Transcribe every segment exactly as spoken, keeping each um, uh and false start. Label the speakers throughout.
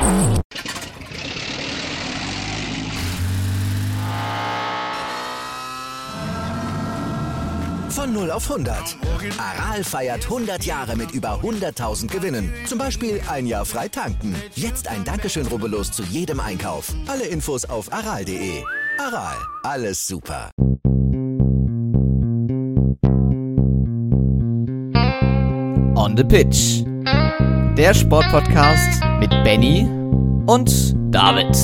Speaker 1: Von null auf hundert. Aral feiert hundert Jahre mit über hunderttausend Gewinnen. Zum Beispiel ein Jahr frei tanken. Jetzt ein Dankeschön, rubbellos zu jedem Einkauf. Alle Infos auf aral punkt de. Aral, alles super.
Speaker 2: On the Pitch. Der Sportpodcast mit Benny und David.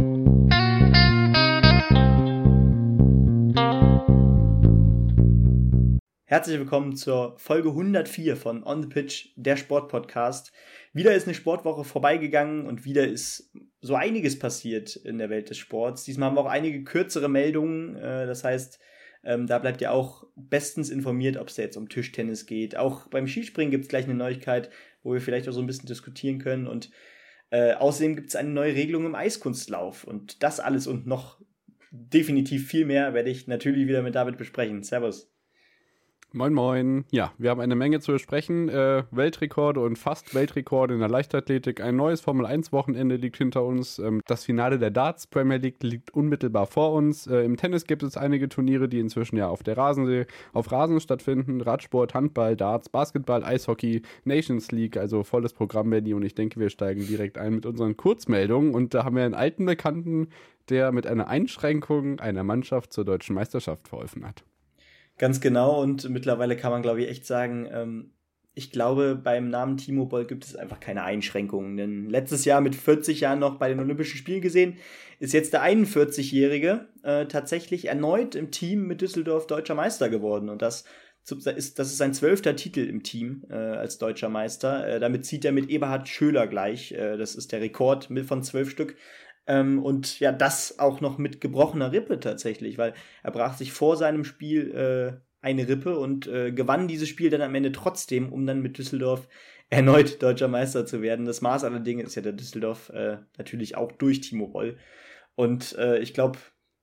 Speaker 3: Herzlich willkommen zur Folge hundertvier von On the Pitch, der Sportpodcast. Wieder ist eine Sportwoche vorbeigegangen und wieder ist so einiges passiert in der Welt des Sports. Diesmal haben wir auch einige kürzere Meldungen, das heißt, da bleibt ihr auch bestens informiert, ob es da jetzt um Tischtennis geht. Auch beim Skispringen gibt es gleich eine Neuigkeit, wo wir vielleicht auch so ein bisschen diskutieren können. Und äh, außerdem gibt es eine neue Regelung im Eiskunstlauf. Und das alles und noch definitiv viel mehr werde ich natürlich wieder mit David besprechen. Servus.
Speaker 4: Moin moin. Ja, wir haben eine Menge zu besprechen. Äh, Weltrekorde und fast Weltrekorde in der Leichtathletik. Ein neues Formel eins Wochenende liegt hinter uns. Ähm, das Finale der Darts Premier League liegt unmittelbar vor uns. Äh, Im Tennis gibt es einige Turniere, die inzwischen ja auf der Rasensee, auf Rasen stattfinden. Radsport, Handball, Darts, Basketball, Eishockey, Nations League, also volles Programm, Benny. Und ich denke, wir steigen direkt ein mit unseren Kurzmeldungen. Und da haben wir einen alten Bekannten, der mit einer Einschränkung einer Mannschaft zur deutschen Meisterschaft verholfen hat.
Speaker 3: Ganz genau, und mittlerweile kann man, glaube ich, echt sagen, ähm, ich glaube, beim Namen Timo Boll gibt es einfach keine Einschränkungen. Denn letztes Jahr mit vierzig Jahren noch bei den Olympischen Spielen gesehen, ist jetzt der einundvierzigjährige äh, tatsächlich erneut im Team mit Düsseldorf deutscher Meister geworden. Und das ist, das ist sein zwölfter Titel im Team äh, als deutscher Meister. Äh, damit zieht er mit Eberhard Schöler gleich. Äh, das ist der Rekord mit von zwölf Stück. Ähm, und ja, das auch noch mit gebrochener Rippe tatsächlich, weil er brach sich vor seinem Spiel äh, eine Rippe und äh, gewann dieses Spiel dann am Ende trotzdem, um dann mit Düsseldorf erneut deutscher Meister zu werden. Das Maß aller Dinge ist ja der Düsseldorf äh, natürlich auch durch Timo Boll. Und äh, ich glaube,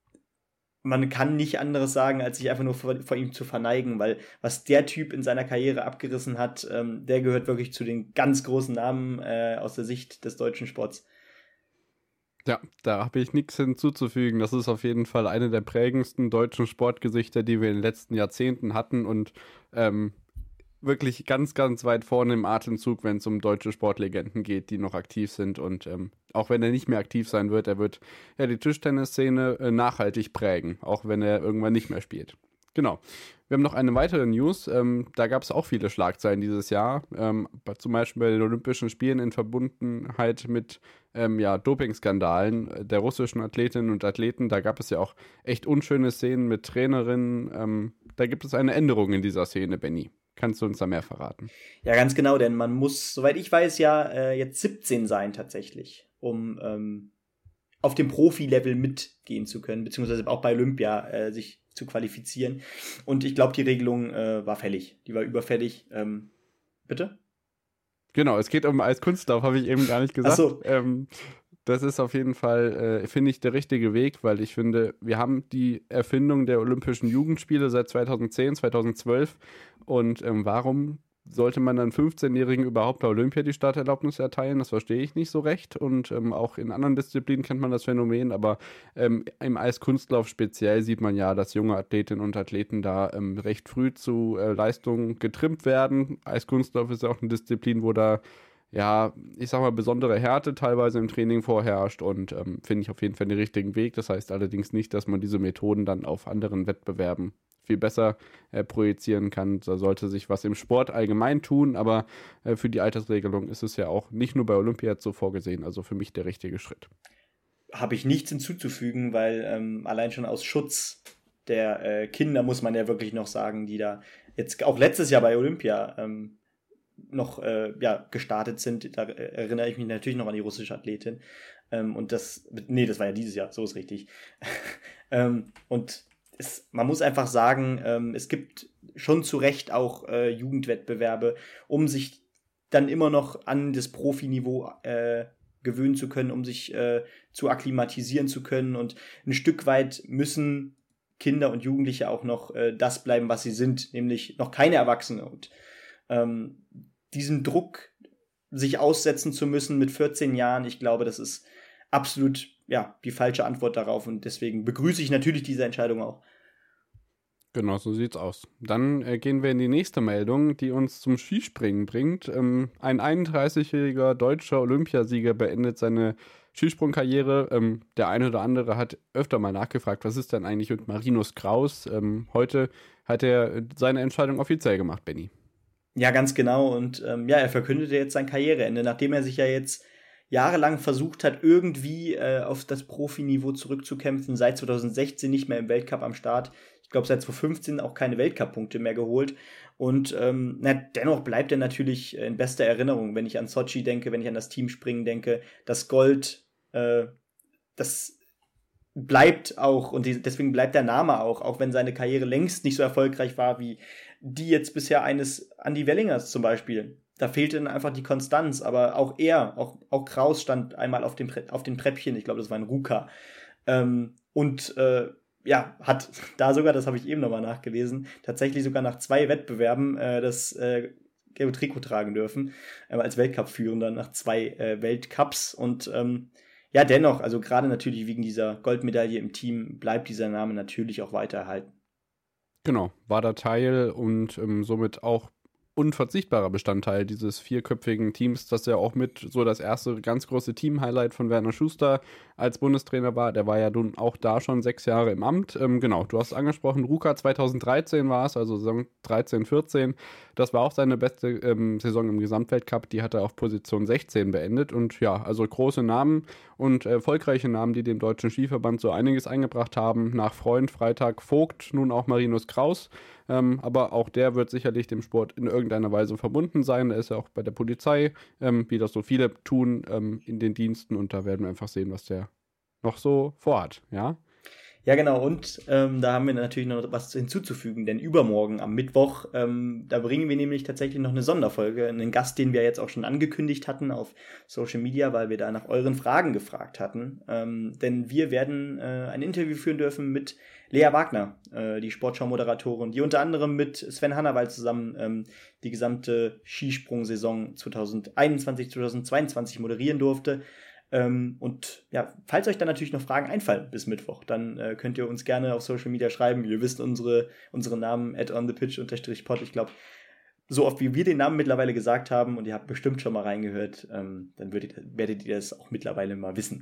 Speaker 3: man kann nicht anderes sagen, als sich einfach nur vor, vor ihm zu verneigen, weil was der Typ in seiner Karriere abgerissen hat, ähm, der gehört wirklich zu den ganz großen Namen äh, aus der Sicht des deutschen Sports.
Speaker 4: Ja, da habe ich nichts hinzuzufügen. Das ist auf jeden Fall eine der prägendsten deutschen Sportgesichter, die wir in den letzten Jahrzehnten hatten und ähm, wirklich ganz, ganz weit vorne im Atemzug, wenn es um deutsche Sportlegenden geht, die noch aktiv sind. Und ähm, auch wenn er nicht mehr aktiv sein wird, er wird ja die Tischtennisszene äh, nachhaltig prägen, auch wenn er irgendwann nicht mehr spielt. Genau. Wir haben noch eine weitere News. Ähm, da gab es auch viele Schlagzeilen dieses Jahr. Ähm, zum Beispiel bei den Olympischen Spielen in Verbundenheit mit ähm, ja, Dopingskandalen der russischen Athletinnen und Athleten. Da gab es ja auch echt unschöne Szenen mit Trainerinnen. Ähm, da gibt es eine Änderung in dieser Szene, Benny. Kannst du uns da mehr verraten?
Speaker 3: Ja, ganz genau, denn man muss, soweit ich weiß, ja äh, jetzt siebzehn sein tatsächlich, um ähm, auf dem Profi-Level mitgehen zu können, beziehungsweise auch bei Olympia äh, sich zu qualifizieren. Und ich glaube, die Regelung äh, war fällig. Die war überfällig. Ähm, bitte?
Speaker 4: Genau, es geht um Eiskunstlauf, habe ich eben gar nicht gesagt.
Speaker 3: Ach so.
Speaker 4: Ähm, das ist auf jeden Fall, äh, finde ich, der richtige Weg, weil ich finde, wir haben die Erfindung der Olympischen Jugendspiele seit zweitausendzehn, zweitausendzwölf und ähm, warum sollte man dann fünfzehnjährigen überhaupt bei Olympia die Starterlaubnis erteilen? Das verstehe ich nicht so recht. Und ähm, auch in anderen Disziplinen kennt man das Phänomen. Aber ähm, im Eiskunstlauf speziell sieht man ja, dass junge Athletinnen und Athleten da ähm, recht früh zu äh, Leistungen getrimmt werden. Eiskunstlauf ist ja auch eine Disziplin, wo da, ja, ich sag mal, besondere Härte teilweise im Training vorherrscht. Und ähm, finde ich auf jeden Fall den richtigen Weg. Das heißt allerdings nicht, dass man diese Methoden dann auf anderen Wettbewerben viel besser äh, projizieren kann. Da sollte sich was im Sport allgemein tun, aber äh, für die Altersregelung ist es ja auch nicht nur bei Olympia so vorgesehen, also für mich der richtige Schritt.
Speaker 3: Habe ich nichts hinzuzufügen, weil ähm, allein schon aus Schutz der äh, Kinder, muss man ja wirklich noch sagen, die da jetzt auch letztes Jahr bei Olympia ähm, noch äh, ja, gestartet sind, da äh, erinnere ich mich natürlich noch an die russische Athletin. Ähm, und das, nee, das war ja dieses Jahr, so ist richtig. ähm, und Es, man muss einfach sagen, ähm, es gibt schon zu Recht auch äh, Jugendwettbewerbe, um sich dann immer noch an das Profiniveau äh, gewöhnen zu können, um sich äh, zu akklimatisieren zu können. Und ein Stück weit müssen Kinder und Jugendliche auch noch äh, das bleiben, was sie sind, nämlich noch keine Erwachsene. Und ähm, diesen Druck sich aussetzen zu müssen mit vierzehn Jahren, ich glaube, das ist absolut ja, die falsche Antwort darauf und deswegen begrüße ich natürlich diese Entscheidung auch.
Speaker 4: Genau, so sieht's aus. Dann äh, gehen wir in die nächste Meldung, die uns zum Skispringen bringt. Ähm, ein einunddreißigjähriger deutscher Olympiasieger beendet seine Skisprungkarriere. Ähm, der eine oder andere hat öfter mal nachgefragt, was ist denn eigentlich mit Marinus Kraus? Ähm, heute hat er seine Entscheidung offiziell gemacht, Benni.
Speaker 3: Ja, ganz genau. Und ähm, ja, er verkündete jetzt sein Karriereende, nachdem er sich ja jetzt jahrelang versucht hat, irgendwie äh, auf das Profiniveau zurückzukämpfen, seit zwanzig sechzehn nicht mehr im Weltcup am Start. Ich glaube, seit zwanzig fünfzehn auch keine Weltcup-Punkte mehr geholt. Und ähm, na, dennoch bleibt er natürlich in bester Erinnerung, wenn ich an Sochi denke, wenn ich an das Teamspringen denke. Das Gold, äh, das bleibt auch, und die, deswegen bleibt der Name auch, auch wenn seine Karriere längst nicht so erfolgreich war, wie die jetzt bisher eines Andy Wellingers zum Beispiel. Da fehlte dann einfach die Konstanz, aber auch er, auch, auch Kraus stand einmal auf dem, auf den Treppchen, ich glaube, das war ein Ruka. Ähm, und äh, ja, hat da sogar, das habe ich eben nochmal nachgelesen, tatsächlich sogar nach zwei Wettbewerben äh, das äh, gelbe Trikot tragen dürfen, äh, als Weltcup-Führender nach zwei äh, Weltcups. Und ähm, ja, dennoch, also gerade natürlich wegen dieser Goldmedaille im Team, bleibt dieser Name natürlich auch weiter erhalten.
Speaker 4: Genau, war der Teil und ähm, somit auch unverzichtbarer Bestandteil dieses vierköpfigen Teams, das ja auch mit so das erste ganz große Team-Highlight von Werner Schuster als Bundestrainer war. Der war ja nun auch da schon sechs Jahre im Amt. Ähm, genau, du hast angesprochen, Ruka zweitausenddreizehn war es, also Saison dreizehn, vierzehn. Das war auch seine beste ähm, Saison im Gesamtweltcup. Die hat er auf Position sechzehn beendet. Und ja, also große Namen und erfolgreiche Namen, die dem Deutschen Skiverband so einiges eingebracht haben. Nach Freund, Freitag, Vogt, nun auch Marinus Kraus. Ähm, aber auch der wird sicherlich dem Sport in irgendeiner Weise verbunden sein. Er ist ja auch bei der Polizei, ähm, wie das so viele tun, ähm, in den Diensten. Und da werden wir einfach sehen, was der noch so vorhat, ja?
Speaker 3: Ja, genau. Und ähm, da haben wir natürlich noch was hinzuzufügen, denn übermorgen am Mittwoch, ähm, da bringen wir nämlich tatsächlich noch eine Sonderfolge, einen Gast, den wir jetzt auch schon angekündigt hatten auf Social Media, weil wir da nach euren Fragen gefragt hatten. Ähm, denn wir werden äh, ein Interview führen dürfen mit Lea Wagner, äh, die Sportschau-Moderatorin, die unter anderem mit Sven Hannawald zusammen ähm, die gesamte Skisprung-Saison zwanzig einundzwanzig, zwanzig zweiundzwanzig moderieren durfte. Ähm, und ja, falls euch dann natürlich noch Fragen einfallen bis Mittwoch, dann äh, könnt ihr uns gerne auf Social Media schreiben. Ihr wisst unsere, unsere Namen at onthepitch unterstrich pod. Ich glaube, so oft wie wir den Namen mittlerweile gesagt haben und ihr habt bestimmt schon mal reingehört, ähm, dann würdet, werdet ihr das auch mittlerweile mal wissen.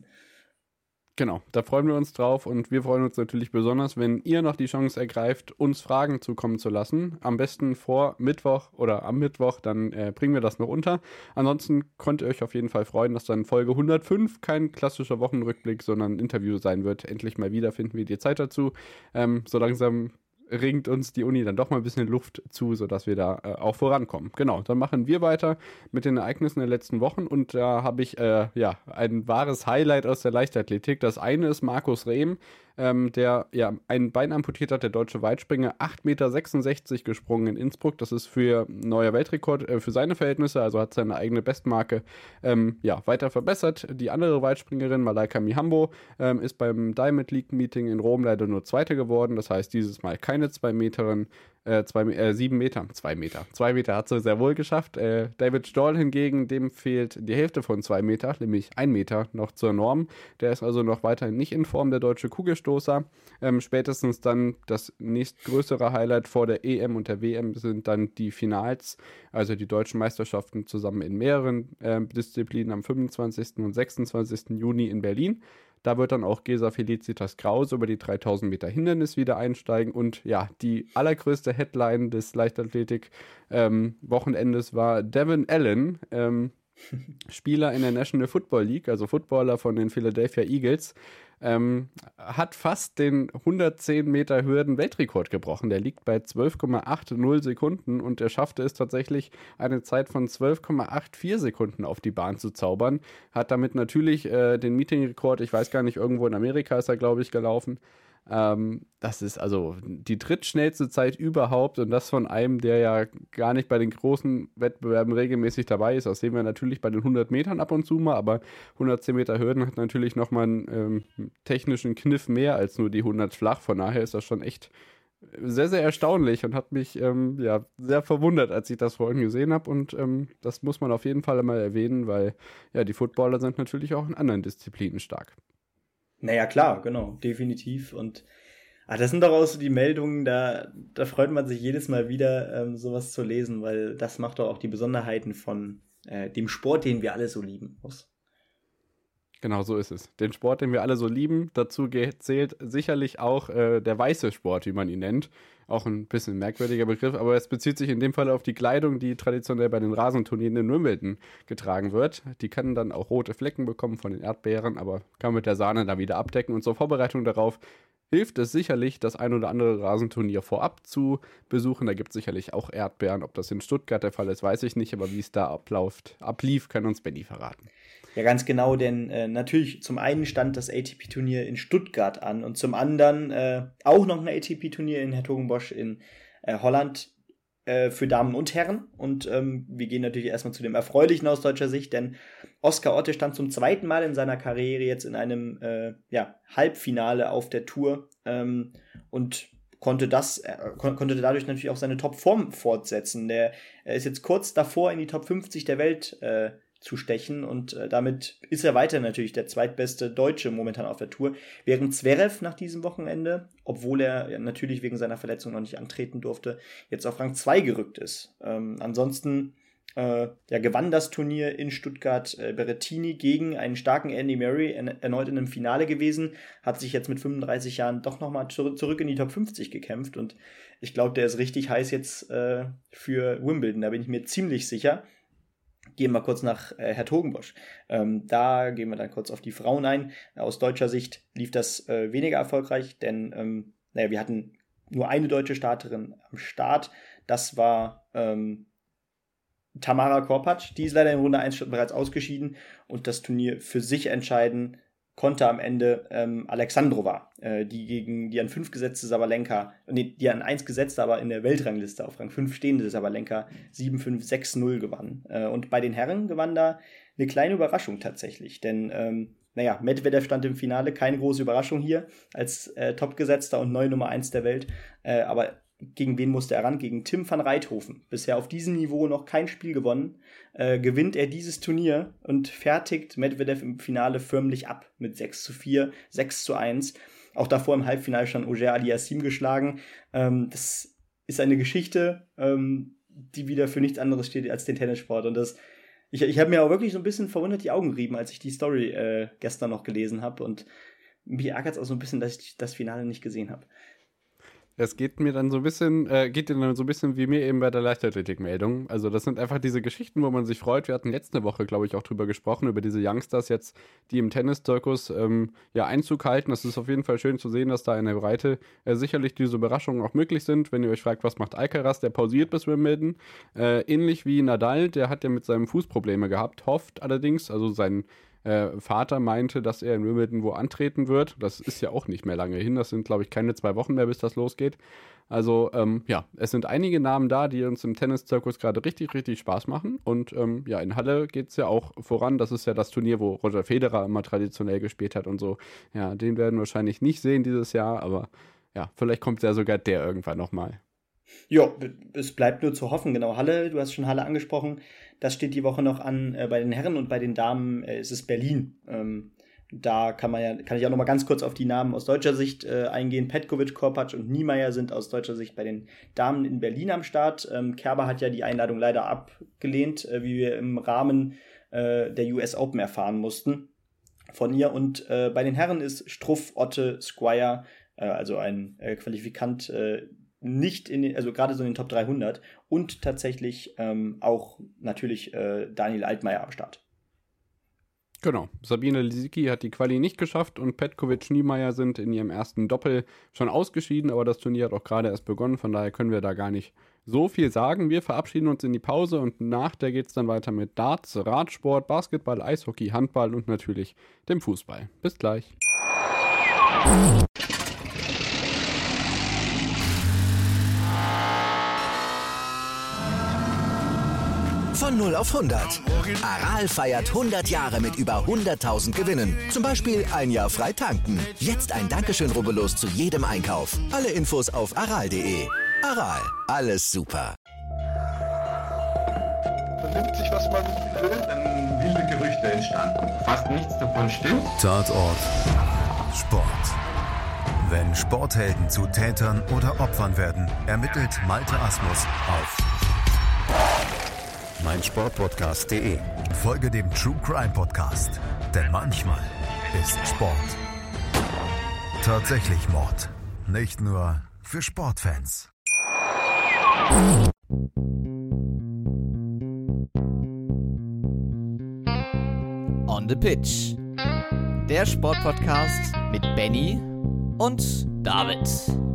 Speaker 4: Genau, da freuen wir uns drauf und wir freuen uns natürlich besonders, wenn ihr noch die Chance ergreift, uns Fragen zukommen zu lassen. Am besten vor Mittwoch oder am Mittwoch, dann äh, bringen wir das noch unter. Ansonsten könnt ihr euch auf jeden Fall freuen, dass dann Folge hundertfünf kein klassischer Wochenrückblick, sondern ein Interview sein wird. Endlich mal wieder finden wir die Zeit dazu. Ähm, so langsam ringt uns die Uni dann doch mal ein bisschen Luft zu, sodass wir da äh, auch vorankommen. Genau, dann machen wir weiter mit den Ereignissen der letzten Wochen und da habe ich äh, ja ein wahres Highlight aus der Leichtathletik. Das eine ist Markus Rehm, ähm, der ja ein Bein amputiert hat, der deutsche Weitspringer, acht Komma sechsundsechzig Meter gesprungen in Innsbruck. Das ist für ein neuer Weltrekord äh, für seine Verhältnisse, also hat seine eigene Bestmarke ähm, ja, weiter verbessert. Die andere Weitspringerin, Malaika Mihambo, ähm, ist beim Diamond League Meeting in Rom leider nur Zweite geworden. Das heißt, dieses Mal keine zwei Meterin, äh, zwei, äh, sieben Meter, zwei Meter. Zwei Meter hat sie sehr wohl geschafft. Äh, David Stoll hingegen, dem fehlt die Hälfte von zwei Meter, nämlich ein Meter noch zur Norm. Der ist also noch weiterhin nicht in Form, der deutsche Kugelstoßer. Ähm, spätestens dann das nächstgrößere Highlight vor der E M und der W M sind dann die Finals, also die deutschen Meisterschaften zusammen in mehreren äh, Disziplinen am fünfundzwanzigsten und sechsundzwanzigsten Juni in Berlin. Da wird dann auch Gesa Felicitas Kraus über die dreitausend Meter Hindernis wieder einsteigen. Und ja, die allergrößte Headline des Leichtathletik-Wochenendes ähm, war Devin Allen, ähm, Spieler in der National Football League, also Footballer von den Philadelphia Eagles, ähm, hat fast den hundertzehn Meter Hürden-Weltrekord gebrochen. Der liegt bei zwölf Komma achtzig Sekunden und er schaffte es tatsächlich, eine Zeit von zwölf Komma vierundachtzig Sekunden auf die Bahn zu zaubern. Hat damit natürlich äh, den Meeting-Rekord, ich weiß gar nicht, irgendwo in Amerika ist er, glaube ich, gelaufen. Ähm, das ist also die drittschnellste Zeit überhaupt und das von einem, der ja gar nicht bei den großen Wettbewerben regelmäßig dabei ist. Das sehen wir natürlich bei den hundert Metern ab und zu mal, aber hundertzehn Meter Hürden hat natürlich nochmal einen ähm, technischen Kniff mehr als nur die hundert flach. Von daher ist das schon echt sehr, sehr erstaunlich und hat mich ähm, ja, sehr verwundert, als ich das vorhin gesehen habe. Und ähm, das muss man auf jeden Fall mal erwähnen, weil ja, die Footballer sind natürlich auch in anderen Disziplinen stark.
Speaker 3: Naja, klar, genau, definitiv. Und ah, das sind doch auch so die Meldungen, da, da freut man sich jedes Mal wieder, ähm, sowas zu lesen, weil das macht doch auch die Besonderheiten von äh, dem Sport, den wir alle so lieben, aus.
Speaker 4: Genau, so ist es. Den Sport, den wir alle so lieben, dazu zählt sicherlich auch äh, der weiße Sport, wie man ihn nennt. Auch ein bisschen merkwürdiger Begriff, aber es bezieht sich in dem Fall auf die Kleidung, die traditionell bei den Rasenturnieren in Wimbledon getragen wird. Die kann dann auch rote Flecken bekommen von den Erdbeeren, aber kann mit der Sahne da wieder abdecken. Und zur Vorbereitung darauf hilft es sicherlich, das ein oder andere Rasenturnier vorab zu besuchen. Da gibt es sicherlich auch Erdbeeren. Ob das in Stuttgart der Fall ist, weiß ich nicht, aber wie es da abläuft, ablief, kann uns Benny verraten.
Speaker 3: Ja, ganz genau, denn äh, natürlich zum einen stand das A T P-Turnier in Stuttgart an und zum anderen äh, auch noch ein A T P-Turnier in Hertogenbosch in äh, Holland äh, für Damen und Herren. Und ähm, wir gehen natürlich erstmal zu dem Erfreulichen aus deutscher Sicht, denn Oskar Otte stand zum zweiten Mal in seiner Karriere jetzt in einem äh, ja, Halbfinale auf der Tour ähm, und konnte das äh, kon- konnte dadurch natürlich auch seine Topform fortsetzen. Der er ist jetzt kurz davor, in die Top fünfzig der Welt äh, zu stechen und äh, damit ist er weiter natürlich der zweitbeste Deutsche momentan auf der Tour, während Zverev nach diesem Wochenende, obwohl er ja, natürlich wegen seiner Verletzung noch nicht antreten durfte, jetzt auf Rang zwei gerückt ist. Ähm, ansonsten äh, ja, gewann das Turnier in Stuttgart äh, Berrettini gegen einen starken Andy Murray, en- erneut in einem Finale gewesen, hat sich jetzt mit fünfunddreißig Jahren doch nochmal zur- zurück in die Top fünfzig gekämpft und ich glaube, der ist richtig heiß jetzt äh, für Wimbledon, da bin ich mir ziemlich sicher. Gehen wir kurz nach äh, Hertogenbosch. Ähm, da gehen wir dann kurz auf die Frauen ein. Aus deutscher Sicht lief das äh, weniger erfolgreich, denn ähm, naja, wir hatten nur eine deutsche Starterin am Start. Das war ähm, Tamara Korpatsch. Die ist leider in Runde eins bereits ausgeschieden und das Turnier für sich entscheiden konnte am Ende ähm, Alexandrova, äh, die gegen die an fünf gesetzte Sabalenka, nee, die an eins gesetzte, aber in der Weltrangliste auf Rang fünf stehende Sabalenka sieben fünf sechs null gewann. Äh, und bei den Herren gewann da eine kleine Überraschung tatsächlich, denn ähm, naja, Medvedev stand im Finale, keine große Überraschung hier, als äh, Topgesetzter und neue Nummer eins der Welt, äh, aber gegen wen musste er ran? Gegen Tim van Rijthoven. Bisher auf diesem Niveau noch kein Spiel gewonnen. Äh, gewinnt er dieses Turnier und fertigt Medvedev im Finale förmlich ab mit sechs zu vier, sechs zu eins. Auch davor im Halbfinale schon Auger Aliassime geschlagen. Ähm, das ist eine Geschichte, ähm, die wieder für nichts anderes steht als den Tennissport. Und das, ich, ich habe mir auch wirklich so ein bisschen verwundert die Augen gerieben, als ich die Story äh, gestern noch gelesen habe. Und mich ärgert es auch so ein bisschen, dass ich das Finale nicht gesehen habe.
Speaker 4: Es geht mir dann so ein bisschen, äh, geht dir dann so ein bisschen wie mir eben bei der Leichtathletik-Meldung. Also das sind einfach diese Geschichten, wo man sich freut. Wir hatten letzte Woche, glaube ich, auch drüber gesprochen, über diese Youngsters jetzt, die im Tennis-Zirkus ähm, ja Einzug halten. Das ist auf jeden Fall schön zu sehen, dass da in der Breite äh, sicherlich diese Überraschungen auch möglich sind. Wenn ihr euch fragt, was macht Alcaraz, der pausiert bis Wimbledon. Äh, ähnlich wie Nadal, der hat ja mit seinem Fuß Probleme gehabt, hofft allerdings, also sein Äh, Vater meinte, dass er in Wimbledon wo antreten wird. Das ist ja auch nicht mehr lange hin. Das sind, glaube ich, keine zwei Wochen mehr, bis das losgeht. Also, ähm, ja, es sind einige Namen da, die uns im Tennis-Zirkus gerade richtig, richtig Spaß machen. Und ähm, ja, in Halle geht es ja auch voran. Das ist ja das Turnier, wo Roger Federer immer traditionell gespielt hat und so. Ja, den werden wir wahrscheinlich nicht sehen dieses Jahr, aber ja, vielleicht kommt ja sogar der irgendwann nochmal.
Speaker 3: Ja, es bleibt nur zu hoffen. Genau, Halle, du hast schon Halle angesprochen. Das steht die Woche noch an. Äh, bei den Herren und bei den Damen äh, ist es Berlin. Ähm, da kann man ja, kann ich auch noch mal ganz kurz auf die Namen aus deutscher Sicht äh, eingehen. Petkovic, Korpatsch und Niemeyer sind aus deutscher Sicht bei den Damen in Berlin am Start. Ähm, Kerber hat ja die Einladung leider abgelehnt, äh, wie wir im Rahmen äh, der U S Open erfahren mussten von ihr. Und äh, bei den Herren ist Struff, Otte, Squire, äh, also ein äh, Qualifikant, äh, nicht in den, also gerade so in den Top dreihundert und tatsächlich ähm, auch natürlich äh, Daniel Altmaier am Start.
Speaker 4: Genau, Sabine Lisicki hat die Quali nicht geschafft und Petkovic, Niemeyer sind in ihrem ersten Doppel schon ausgeschieden, aber das Turnier hat auch gerade erst begonnen, von daher können wir da gar nicht so viel sagen. Wir verabschieden uns in die Pause und nach der geht es dann weiter mit Darts, Radsport, Basketball, Eishockey, Handball und natürlich dem Fußball. Bis gleich.
Speaker 1: Von null auf hundert. Aral feiert hundert Jahre mit über hunderttausend Gewinnen. Zum Beispiel ein Jahr frei tanken. Jetzt ein Dankeschön, rubbellos zu jedem Einkauf. Alle Infos auf aral punkt de. Aral, alles super.
Speaker 5: Vernimmt sich, was man will, dann wilde Gerüchte entstanden. Fast nichts davon stimmt.
Speaker 6: Tatort Sport. Wenn Sporthelden zu Tätern oder Opfern werden, ermittelt Malte Asmus auf meinsportpodcast punkt de. Folge dem True Crime Podcast, denn manchmal ist Sport tatsächlich Mord. Nicht nur für Sportfans.
Speaker 2: On the Pitch. Der Sportpodcast mit Benny und David.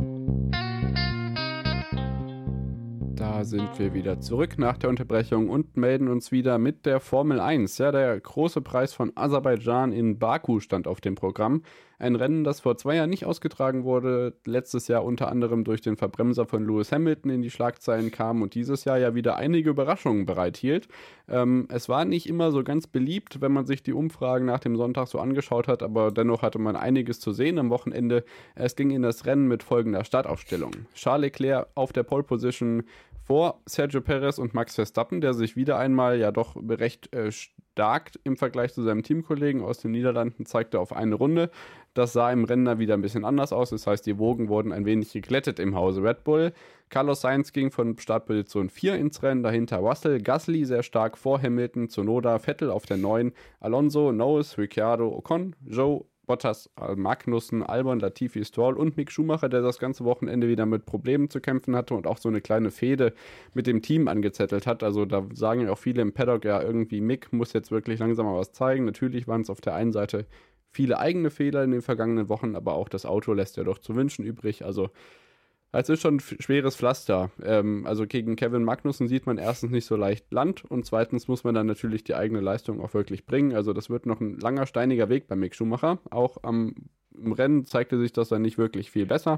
Speaker 4: Da sind wir wieder zurück nach der Unterbrechung und melden uns wieder mit der Formel eins. Ja, der große Preis von Aserbaidschan in Baku stand auf dem Programm. Ein Rennen, das vor zwei Jahren nicht ausgetragen wurde, letztes Jahr unter anderem durch den Verbremser von Lewis Hamilton in die Schlagzeilen kam und dieses Jahr ja wieder einige Überraschungen bereithielt. Ähm, es war nicht immer so ganz beliebt, wenn man sich die Umfragen nach dem Sonntag so angeschaut hat, aber dennoch hatte man einiges zu sehen am Wochenende. Es ging in das Rennen mit folgender Startaufstellung. Charles Leclerc auf der Pole Position vor Sergio Perez und Max Verstappen, der sich wieder einmal ja doch recht äh, stark im Vergleich zu seinem Teamkollegen aus den Niederlanden zeigte auf eine Runde. Das sah im Rennen wieder ein bisschen anders aus, das heißt, die Wogen wurden ein wenig geglättet im Hause Red Bull. Carlos Sainz ging von Startposition vier ins Rennen, dahinter Russell, Gasly sehr stark vor Hamilton, Tsunoda, Vettel auf der neun, Alonso, Norris, Ricciardo, Ocon, Zhou, Bottas, Magnussen, Albon, Latifi, Stroll und Mick Schumacher, der das ganze Wochenende wieder mit Problemen zu kämpfen hatte und auch so eine kleine Fehde mit dem Team angezettelt hat. Also da sagen ja auch viele im Paddock, ja irgendwie Mick muss jetzt wirklich langsam mal was zeigen. Natürlich waren es auf der einen Seite viele eigene Fehler in den vergangenen Wochen, aber auch das Auto lässt ja doch zu wünschen übrig. Also es ist schon ein schweres Pflaster. Ähm, also gegen Kevin Magnussen sieht man erstens nicht so leicht Land und zweitens muss man dann natürlich die eigene Leistung auch wirklich bringen. Also das wird noch ein langer, steiniger Weg bei Mick Schumacher. Auch am, im Rennen zeigte sich das dann nicht wirklich viel besser.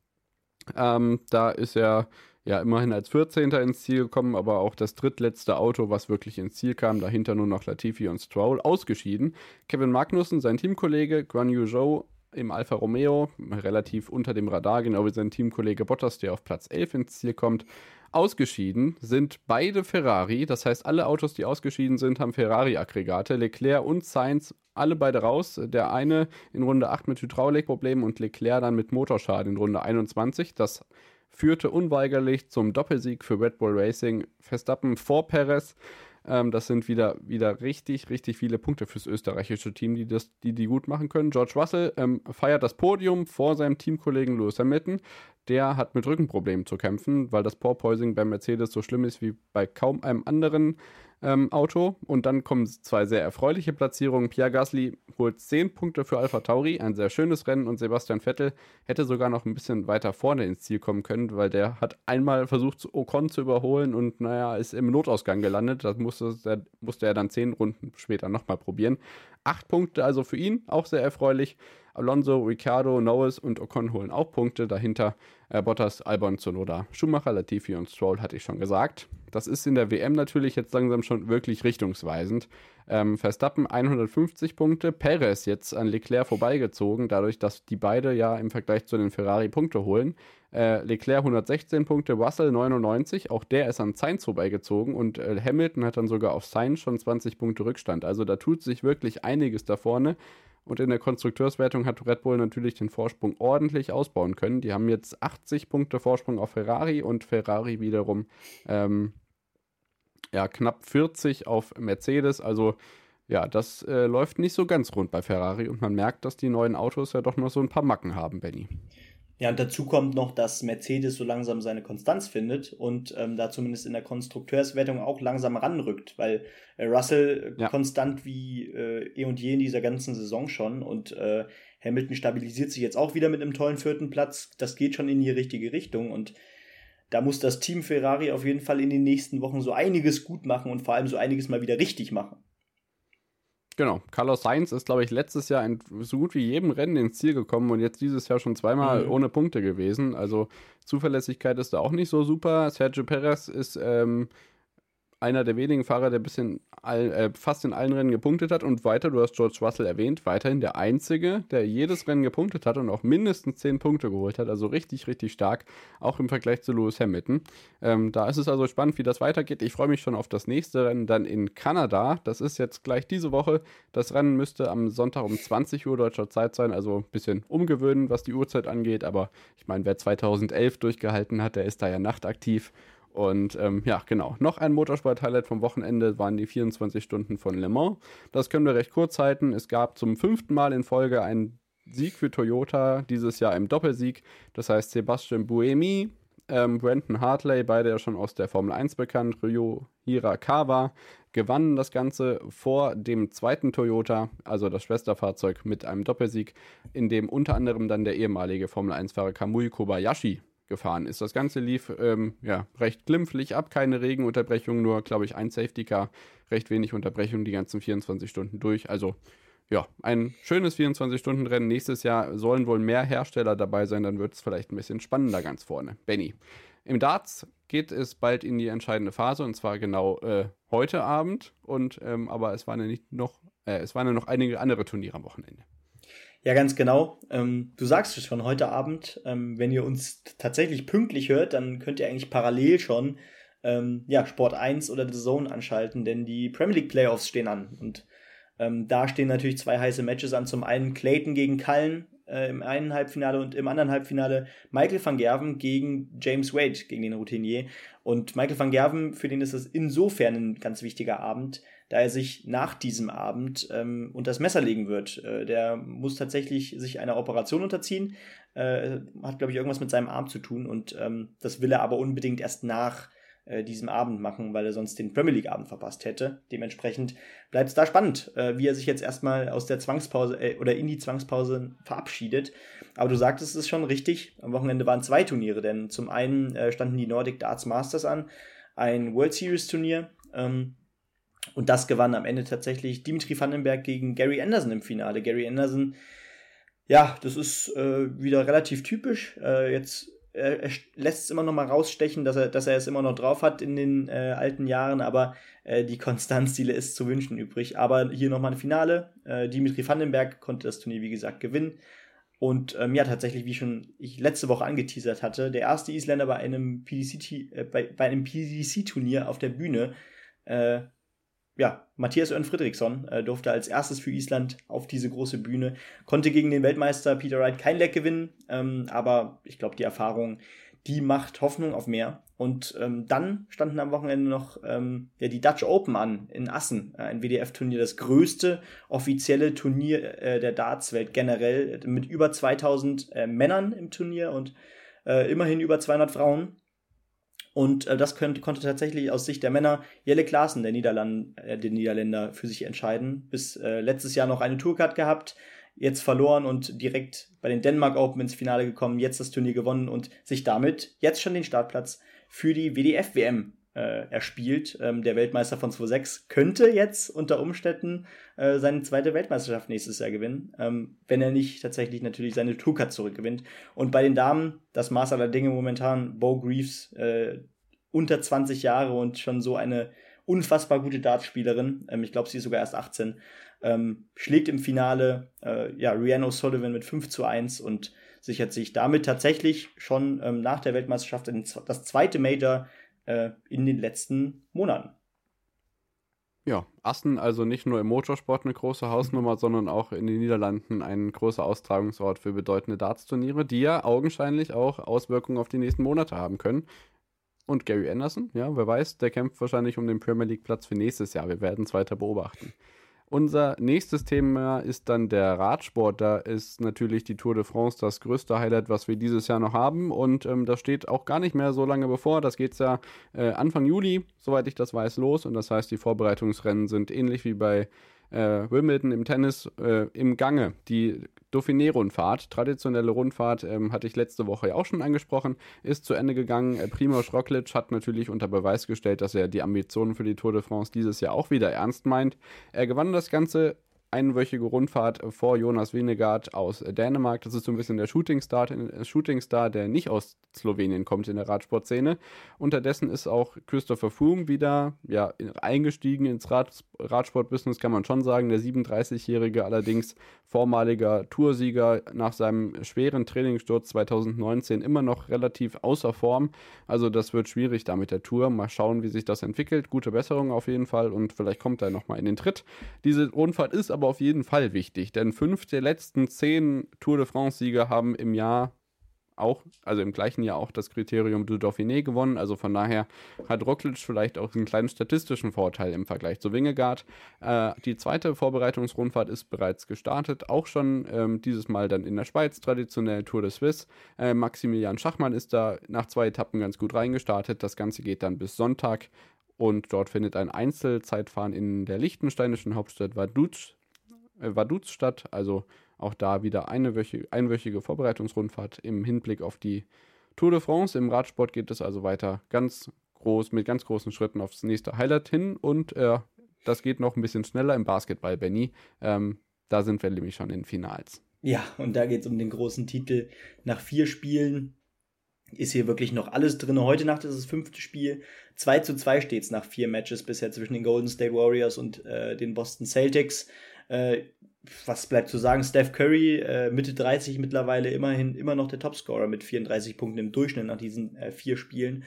Speaker 4: Ähm, da ist er ja immerhin als vierzehnter ins Ziel gekommen, aber auch das drittletzte Auto, was wirklich ins Ziel kam, dahinter nur noch Latifi und Stroll, ausgeschieden. Kevin Magnussen, sein Teamkollege, Guan Yu Zhou im Alfa Romeo, relativ unter dem Radar, genau wie sein Teamkollege Bottas, der auf Platz elf ins Ziel kommt. Ausgeschieden sind beide Ferrari, das heißt alle Autos, die ausgeschieden sind, haben Ferrari-Aggregate. Leclerc und Sainz, alle beide raus. Der eine in Runde acht mit Hydraulikproblemen und Leclerc dann mit Motorschaden in Runde einundzwanzig. Das führte unweigerlich zum Doppelsieg für Red Bull Racing. Verstappen vor Perez. Ähm, das sind wieder, wieder richtig, richtig viele Punkte fürs österreichische Team, die das, die, die gut machen können. George Russell ähm, feiert das Podium vor seinem Teamkollegen Lewis Hamilton. Der hat mit Rückenproblemen zu kämpfen, weil das Porpoising bei Mercedes so schlimm ist wie bei kaum einem anderen ähm, Auto. Und dann kommen zwei sehr erfreuliche Platzierungen. Pierre Gasly holt zehn Punkte für AlphaTauri, ein sehr schönes Rennen. Und Sebastian Vettel hätte sogar noch ein bisschen weiter vorne ins Ziel kommen können, weil der hat einmal versucht, Ocon zu überholen und naja, ist im Notausgang gelandet. Das musste, der, musste er dann zehn Runden später nochmal probieren. Acht Punkte also für ihn, auch sehr erfreulich. Alonso, Ricciardo, Norris und Ocon holen auch Punkte. Dahinter äh, Bottas, Albon, Tsunoda, Schumacher, Latifi und Stroll, hatte ich schon gesagt. Das ist in der W M natürlich jetzt langsam schon wirklich richtungsweisend. Ähm, Verstappen hundertfünfzig Punkte, Perez jetzt an Leclerc vorbeigezogen, dadurch, dass die beide ja im Vergleich zu den Ferrari Punkte holen. Äh, Leclerc hundertsechzehn Punkte, Russell neunundneunzig, auch der ist an Sainz vorbeigezogen und äh, Hamilton hat dann sogar auf Sainz schon zwanzig Punkte Rückstand. Also da tut sich wirklich einiges da vorne. Und in der Konstrukteurswertung hat Red Bull natürlich den Vorsprung ordentlich ausbauen können. Die haben jetzt achtzig Punkte Vorsprung auf Ferrari und Ferrari wiederum ähm, ja, knapp vierzig auf Mercedes. Also ja, das äh, läuft nicht so ganz rund bei Ferrari und man merkt, dass die neuen Autos ja doch noch so ein paar Macken haben, Benny.
Speaker 3: Ja, und dazu kommt noch, dass Mercedes so langsam seine Konstanz findet und ähm, da zumindest in der Konstrukteurswertung auch langsam ranrückt, weil äh, Russell ja. konstant wie äh, eh und je in dieser ganzen Saison schon und äh, Hamilton stabilisiert sich jetzt auch wieder mit einem tollen vierten Platz. Das geht schon in die richtige Richtung und da muss das Team Ferrari auf jeden Fall in den nächsten Wochen so einiges gut machen und vor allem so einiges mal wieder richtig machen.
Speaker 4: Genau, Carlos Sainz ist, glaube ich, letztes Jahr in so gut wie jedem Rennen ins Ziel gekommen und jetzt dieses Jahr schon zweimal mhm. ohne Punkte gewesen. Also Zuverlässigkeit ist da auch nicht so super. Sergio Perez ist ähm, einer der wenigen Fahrer, der bis in all, äh, fast in allen Rennen gepunktet hat und weiter, du hast George Russell erwähnt, weiterhin der Einzige, der jedes Rennen gepunktet hat und auch mindestens zehn Punkte geholt hat, also richtig, richtig stark, auch im Vergleich zu Lewis Hamilton. Ähm, da ist es also spannend, wie das weitergeht. Ich freue mich schon auf das nächste Rennen dann in Kanada. Das ist jetzt gleich diese Woche. Das Rennen müsste am Sonntag um zwanzig Uhr deutscher Zeit sein, also ein bisschen umgewöhnen, was die Uhrzeit angeht, aber ich meine, wer zweitausendelf durchgehalten hat, der ist da ja nachtaktiv. Und ähm, ja, genau, noch ein Motorsport-Highlight vom Wochenende waren die vierundzwanzig Stunden von Le Mans. Das können wir recht kurz halten. Es gab zum fünften Mal in Folge einen Sieg für Toyota, dieses Jahr im Doppelsieg. Das heißt, Sebastian Buemi, ähm, Brandon Hartley, beide ja schon aus der Formel eins bekannt, Ryo Hirakawa, gewannen das Ganze vor dem zweiten Toyota, also das Schwesterfahrzeug, mit einem Doppelsieg, in dem unter anderem dann der ehemalige Formel eins Fahrer Kamui Kobayashi gefahren ist. Das Ganze lief ähm, ja, recht glimpflich ab, keine Regenunterbrechung, nur, glaube ich, ein Safety Car, recht wenig Unterbrechung die ganzen vierundzwanzig Stunden durch. Also ja, ein schönes vierundzwanzig-Stunden-Rennen. Nächstes Jahr sollen wohl mehr Hersteller dabei sein, dann wird es vielleicht ein bisschen spannender ganz vorne. Benny, im Darts geht es bald in die entscheidende Phase, und zwar genau äh, heute Abend, und ähm, aber es waren ja nicht noch, äh, es waren ja noch einige andere Turniere am Wochenende.
Speaker 3: Ja, ganz genau. Ähm, du sagst es schon, heute Abend, ähm, wenn ihr uns tatsächlich pünktlich hört, dann könnt ihr eigentlich parallel schon ähm, ja, Sport eins oder The Zone anschalten, denn die Premier League Playoffs stehen an. Und ähm, da stehen natürlich zwei heiße Matches an. Zum einen Clayton gegen Cullen äh, im einen Halbfinale und im anderen Halbfinale Michael van Gerwen gegen James Wade, gegen den Routinier. Und Michael van Gerwen, für den ist das insofern ein ganz wichtiger Abend, da er sich nach diesem Abend ähm, unter das Messer legen wird. Äh, der muss tatsächlich sich einer Operation unterziehen, äh, hat, glaube ich, irgendwas mit seinem Arm zu tun, und ähm, das will er aber unbedingt erst nach äh, diesem Abend machen, weil er sonst den Premier League Abend verpasst hätte. Dementsprechend bleibt es da spannend, äh, wie er sich jetzt erstmal aus der Zwangspause äh, oder in die Zwangspause verabschiedet. Aber du sagtest es schon richtig, am Wochenende waren zwei Turniere, denn zum einen äh, standen die Nordic Darts Masters an, ein World Series Turnier, ähm, und das gewann am Ende tatsächlich Dimitri Vandenberg gegen Gary Anderson im Finale. Gary Anderson, ja, das ist äh, wieder relativ typisch. Äh, jetzt äh, er lässt es immer noch mal rausstechen, dass er, dass er es immer noch drauf hat in den äh, alten Jahren, aber äh, die Konstanz, die ist zu wünschen übrig. Aber hier nochmal ein Finale. Äh, Dimitri Vandenberg konnte das Turnier, wie gesagt, gewinnen. Und ähm, ja, tatsächlich, wie schon ich letzte Woche angeteasert hatte, der erste Isländer bei einem P D C, äh, bei, bei einem P D C-Turnier auf der Bühne. Äh, Ja, Mattias Örn Fredriksson äh, durfte als erstes für Island auf diese große Bühne, konnte gegen den Weltmeister Peter Wright kein Leck gewinnen, ähm, aber ich glaube, die Erfahrung, die macht Hoffnung auf mehr. Und ähm, dann standen am Wochenende noch ähm, ja, die Dutch Open an in Assen, äh, ein W D F-Turnier, das größte offizielle Turnier äh, der Dartswelt generell, mit über zweitausend äh, Männern im Turnier und äh, immerhin über zweihundert Frauen. Und äh, das könnt, konnte tatsächlich aus Sicht der Männer Jelle Klaassen, der, Niederland, äh, der Niederländer, für sich entscheiden. Bis äh, letztes Jahr noch eine Tourcard gehabt, jetzt verloren und direkt bei den Denmark Open ins Finale gekommen, jetzt das Turnier gewonnen und sich damit jetzt schon den Startplatz für die W D F-W M äh, erspielt. Ähm, der Weltmeister von zweitausendsechs könnte jetzt unter Umständen äh, seine zweite Weltmeisterschaft nächstes Jahr gewinnen, ähm, wenn er nicht tatsächlich natürlich seine Tourcard zurückgewinnt. Und bei den Damen, das Maß aller Dinge momentan, Bo Greaves, äh, unter zwanzig Jahre und schon so eine unfassbar gute Dartspielerin, ähm, ich glaube, sie ist sogar erst achtzehn, ähm, schlägt im Finale äh, ja, Rhiannon O'Sullivan mit fünf zu eins und sichert sich damit tatsächlich schon ähm, nach der Weltmeisterschaft in das zweite Major äh, in den letzten Monaten.
Speaker 4: Ja, Assen also nicht nur im Motorsport eine große Hausnummer, sondern auch in den Niederlanden ein großer Austragungsort für bedeutende Darts-Turniere, die ja augenscheinlich auch Auswirkungen auf die nächsten Monate haben können. Und Gary Anderson, ja, wer weiß, der kämpft wahrscheinlich um den Premier League Platz für nächstes Jahr. Wir werden es weiter beobachten. Unser nächstes Thema ist dann der Radsport. Da ist natürlich die Tour de France das größte Highlight, was wir dieses Jahr noch haben. Und ähm, das steht auch gar nicht mehr so lange bevor. Das geht ja äh, Anfang Juli, soweit ich das weiß, los. Und das heißt, die Vorbereitungsrennen sind ähnlich wie bei äh, Wimbledon im Tennis äh, im Gange. Die Dauphiné-Rundfahrt, traditionelle Rundfahrt, ähm, hatte ich letzte Woche ja auch schon angesprochen, ist zu Ende gegangen. Äh, Primož Roglič hat natürlich unter Beweis gestellt, dass er die Ambitionen für die Tour de France dieses Jahr auch wieder ernst meint. Er gewann das Ganze einwöchige Rundfahrt vor Jonas Vingegaard aus Dänemark. Das ist so ein bisschen der Shootingstar, Shootingstar, der nicht aus Slowenien kommt in der Radsportszene. Unterdessen ist auch Christopher Froome wieder ja, eingestiegen ins Rad, Radsportbusiness, kann man schon sagen. Der siebenunddreißigjährige, allerdings vormaliger Toursieger, nach seinem schweren Trainingssturz zweitausendneunzehn immer noch relativ außer Form. Also das wird schwierig da mit der Tour. Mal schauen, wie sich das entwickelt. Gute Besserung auf jeden Fall und vielleicht kommt er nochmal in den Tritt. Diese Rundfahrt ist aber auf jeden Fall wichtig, denn fünf der letzten zehn Tour de France-Sieger haben im Jahr auch, also im gleichen Jahr auch das Kriterium du Dauphiné gewonnen, also von daher hat Roglic vielleicht auch einen kleinen statistischen Vorteil im Vergleich zu Vingegaard. Äh, die zweite Vorbereitungsrundfahrt ist bereits gestartet, auch schon ähm, dieses Mal dann in der Schweiz, traditionell Tour de Suisse. Äh, Maximilian Schachmann ist da nach zwei Etappen ganz gut reingestartet, das Ganze geht dann bis Sonntag und dort findet ein Einzelzeitfahren in der liechtensteinischen Hauptstadt Vaduz Vaduz statt, also auch da wieder eine wöchige, einwöchige Vorbereitungsrundfahrt im Hinblick auf die Tour de France. Im Radsport geht es also weiter ganz groß, mit ganz großen Schritten aufs nächste Highlight hin und äh, das geht noch ein bisschen schneller im Basketball, Benny. Ähm, da sind wir nämlich schon in Finals.
Speaker 3: Ja, und da geht es um den großen Titel. Nach vier Spielen ist hier wirklich noch alles drin. Heute Nacht ist das fünfte Spiel. zwei zu zwei steht es nach vier Matches bisher zwischen den Golden State Warriors und äh, den Boston Celtics. Äh, was bleibt zu sagen? Steph Curry, äh, Mitte dreißig mittlerweile, immerhin immer noch der Topscorer mit vierunddreißig Punkten im Durchschnitt nach diesen äh, vier Spielen.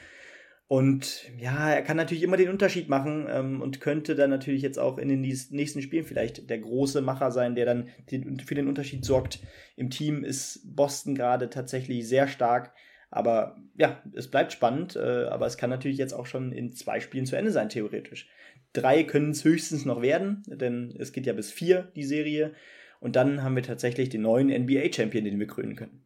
Speaker 3: Und ja, er kann natürlich immer den Unterschied machen ähm, und könnte dann natürlich jetzt auch in den nächsten Spielen vielleicht der große Macher sein, der dann den, für den Unterschied sorgt. Im Team ist Boston gerade tatsächlich sehr stark. Aber ja, es bleibt spannend, äh, aber es kann natürlich jetzt auch schon in zwei Spielen zu Ende sein, theoretisch. Drei können es höchstens noch werden, denn es geht ja bis vier, die Serie. Und dann haben wir tatsächlich den neuen N B A-Champion, den wir krönen können.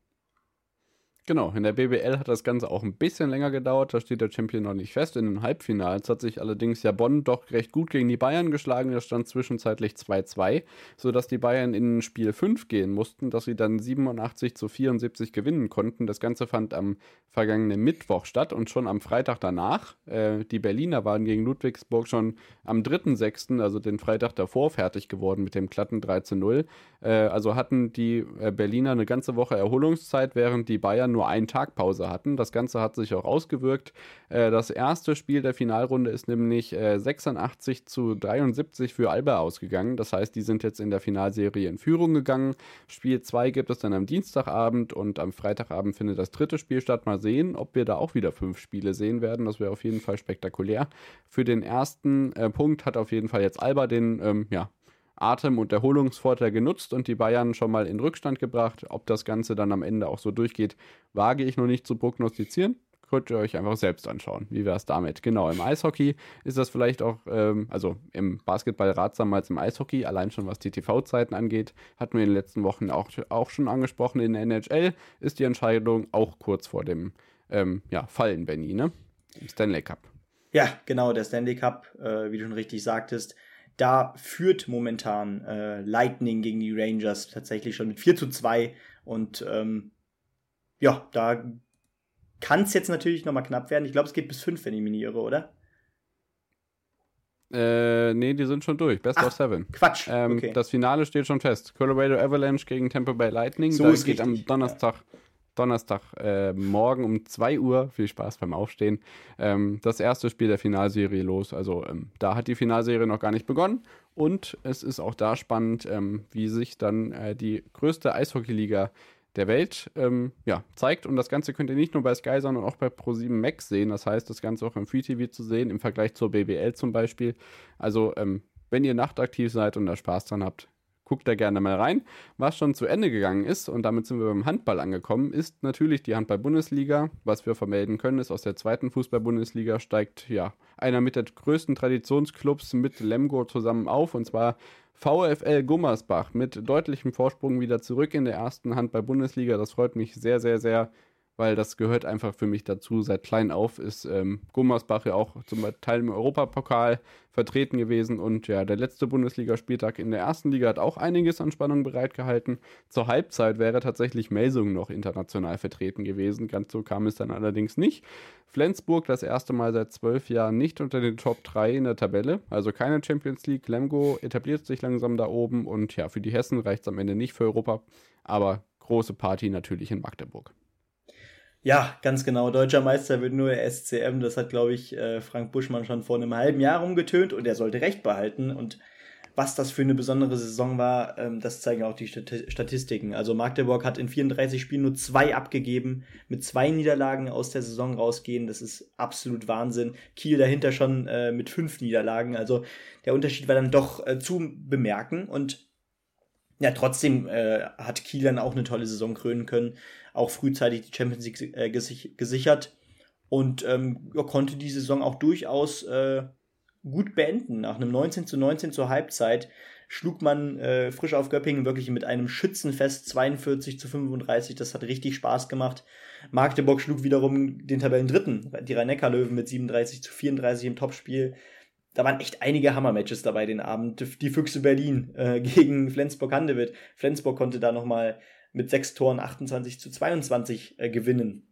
Speaker 4: Genau, in der B B L hat das Ganze auch ein bisschen länger gedauert, da steht der Champion noch nicht fest. In den Halbfinals hat sich allerdings ja Bonn doch recht gut gegen die Bayern geschlagen, da stand zwischenzeitlich zwei zwei, sodass die Bayern in Spiel fünf gehen mussten, dass sie dann siebenundachtzig zu vierundsiebzig gewinnen konnten. Das Ganze fand am vergangenen Mittwoch statt und schon am Freitag danach. Äh, die Berliner waren gegen Ludwigsburg schon am dritten sechsten, also den Freitag davor, fertig geworden mit dem glatten drei zu null. Äh, also hatten die äh, Berliner eine ganze Woche Erholungszeit, während die Bayern nur einen Tag Pause hatten. Das Ganze hat sich auch ausgewirkt. Äh, das erste Spiel der Finalrunde ist nämlich äh, sechsundachtzig zu dreiundsiebzig für Alba ausgegangen. Das heißt, die sind jetzt in der Finalserie in Führung gegangen. Spiel zwei gibt es dann am Dienstagabend und am Freitagabend findet das dritte Spiel statt. Mal sehen, ob wir da auch wieder fünf Spiele sehen werden. Das wäre auf jeden Fall spektakulär. Für den ersten äh, Punkt hat auf jeden Fall jetzt Alba den, ähm, ja, Atem- und Erholungsvorteil genutzt und die Bayern schon mal in Rückstand gebracht. Ob das Ganze dann am Ende auch so durchgeht, wage ich noch nicht zu prognostizieren. Könnt ihr euch einfach selbst anschauen. Wie wäre es damit? Genau, im Eishockey ist das vielleicht auch, ähm, also im Basketball ratsamer als im Eishockey, allein schon was die T V-Zeiten angeht, hatten wir in den letzten Wochen auch, auch schon angesprochen. In der N H L ist die Entscheidung auch kurz vor dem ähm, ja, Fallen, Benny, ne? Im Stanley Cup.
Speaker 3: Ja, genau, der Stanley Cup, äh, wie du schon richtig sagtest. Da führt momentan äh, Lightning gegen die Rangers tatsächlich schon mit vier zu zwei. Und ähm, ja, da kann es jetzt natürlich nochmal knapp werden. Ich glaube, es geht bis fünf, wenn ich mich nicht irre, oder?
Speaker 4: Äh, nee, die sind schon durch. Best
Speaker 3: Ach,
Speaker 4: of seven.
Speaker 3: Quatsch.
Speaker 4: Ähm,
Speaker 3: okay.
Speaker 4: Das Finale steht schon fest. Colorado Avalanche gegen Tampa Bay Lightning.
Speaker 3: So
Speaker 4: da
Speaker 3: ist
Speaker 4: geht
Speaker 3: richtig,
Speaker 4: am Donnerstag, ja. Donnerstag äh, morgen um zwei Uhr, viel Spaß beim Aufstehen, ähm, das erste Spiel der Finalserie los. Also ähm, da hat die Finalserie noch gar nicht begonnen. Und es ist auch da spannend, ähm, wie sich dann äh, die größte Eishockeyliga der Welt ähm, ja, zeigt. Und das Ganze könnt ihr nicht nur bei Sky, sondern auch bei ProSieben Max sehen. Das heißt, das Ganze auch im Free T V zu sehen, im Vergleich zur B B L zum Beispiel. Also, ähm, wenn ihr nachtaktiv seid und da Spaß dran habt, guckt da gerne mal rein. Was schon zu Ende gegangen ist, und damit sind wir beim Handball angekommen, ist natürlich die Handball-Bundesliga. Was wir vermelden können, ist, aus der zweiten Fußball-Bundesliga steigt ja einer mit der größten Traditionsclubs mit Lemgo zusammen auf, und zwar VfL Gummersbach mit deutlichem Vorsprung wieder zurück in der ersten Handball-Bundesliga. Das freut mich sehr, sehr, sehr. weil das gehört einfach für mich dazu. Seit klein auf ist ähm, Gummersbach ja auch zum Teil im Europapokal vertreten gewesen und ja, der letzte Bundesligaspieltag in der ersten Liga hat auch einiges an Spannung bereitgehalten. Zur Halbzeit wäre tatsächlich Melsungen noch international vertreten gewesen. Ganz so kam es dann allerdings nicht. Flensburg das erste Mal seit zwölf Jahren nicht unter den Top drei in der Tabelle, also keine Champions League. Lemgo etabliert sich langsam da oben und ja, für die Hessen reicht es am Ende nicht für Europa, aber große Party natürlich in Magdeburg.
Speaker 3: Ja, ganz genau. Deutscher Meister wird nur der S C M. Das hat, glaube ich, Frank Buschmann schon vor einem halben Jahr rumgetönt und er sollte recht behalten. Und was das für eine besondere Saison war, das zeigen auch die Statistiken. Also Magdeburg hat in vierunddreißig Spielen nur zwei abgegeben, mit zwei Niederlagen aus der Saison rausgehen. Das ist absolut Wahnsinn. Kiel dahinter schon mit fünf Niederlagen. Also der Unterschied war dann doch zu bemerken. Und ja, trotzdem äh, hat Kiel dann auch eine tolle Saison krönen können, auch frühzeitig die Champions League äh, gesich- gesichert und ähm, ja, konnte die Saison auch durchaus äh, gut beenden. Nach einem neunzehn zu neunzehn zur Halbzeit schlug man äh, frisch auf Göppingen wirklich mit einem Schützenfest zweiundvierzig zu fünfunddreißig. Das hat richtig Spaß gemacht. Magdeburg schlug wiederum den Tabellendritten, die Rhein-Neckar-Löwen mit siebenunddreißig zu vierunddreißig im Topspiel. Da waren echt einige Hammer-Matches dabei den Abend. Die Füchse Berlin äh, gegen Flensburg-Handewitt. Flensburg konnte da nochmal mit sechs Toren achtundzwanzig zu zweiundzwanzig äh, gewinnen.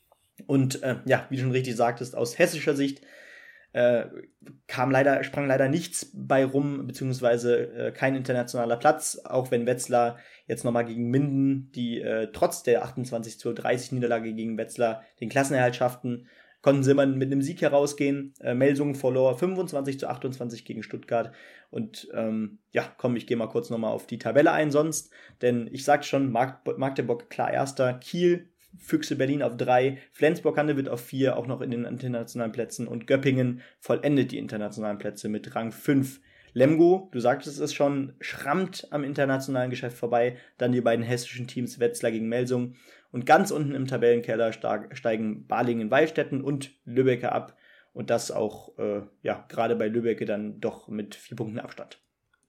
Speaker 3: Und äh, ja, wie du schon richtig sagtest, aus hessischer Sicht äh, kam leider, sprang leider nichts bei rum, beziehungsweise äh, kein internationaler Platz, auch wenn Wetzlar jetzt nochmal gegen Minden, die äh, trotz der achtundzwanzig zu dreißig Niederlage gegen Wetzlar den Klassenerhalt schafften, konnten sie immer mit einem Sieg herausgehen. Äh, Melsungen verlor fünfundzwanzig zu achtundzwanzig gegen Stuttgart. Und ähm, ja, komm, ich gehe mal kurz nochmal auf die Tabelle ein sonst. Denn ich sagte schon, Mag- Magdeburg klar Erster, Kiel, Füchse Berlin auf drei, Flensburg-Handewitt auf vier, auch noch in den internationalen Plätzen. Und Göppingen vollendet die internationalen Plätze mit Rang fünf. Lemgo, du sagtest es schon, schrammt am internationalen Geschäft vorbei. Dann die beiden hessischen Teams Wetzlar gegen Melsungen. Und ganz unten im Tabellenkeller steigen Balingen-Wallstätten und Lübbecke ab. Und das auch, äh, ja, gerade bei Lübbecke dann doch mit vier Punkten Abstand.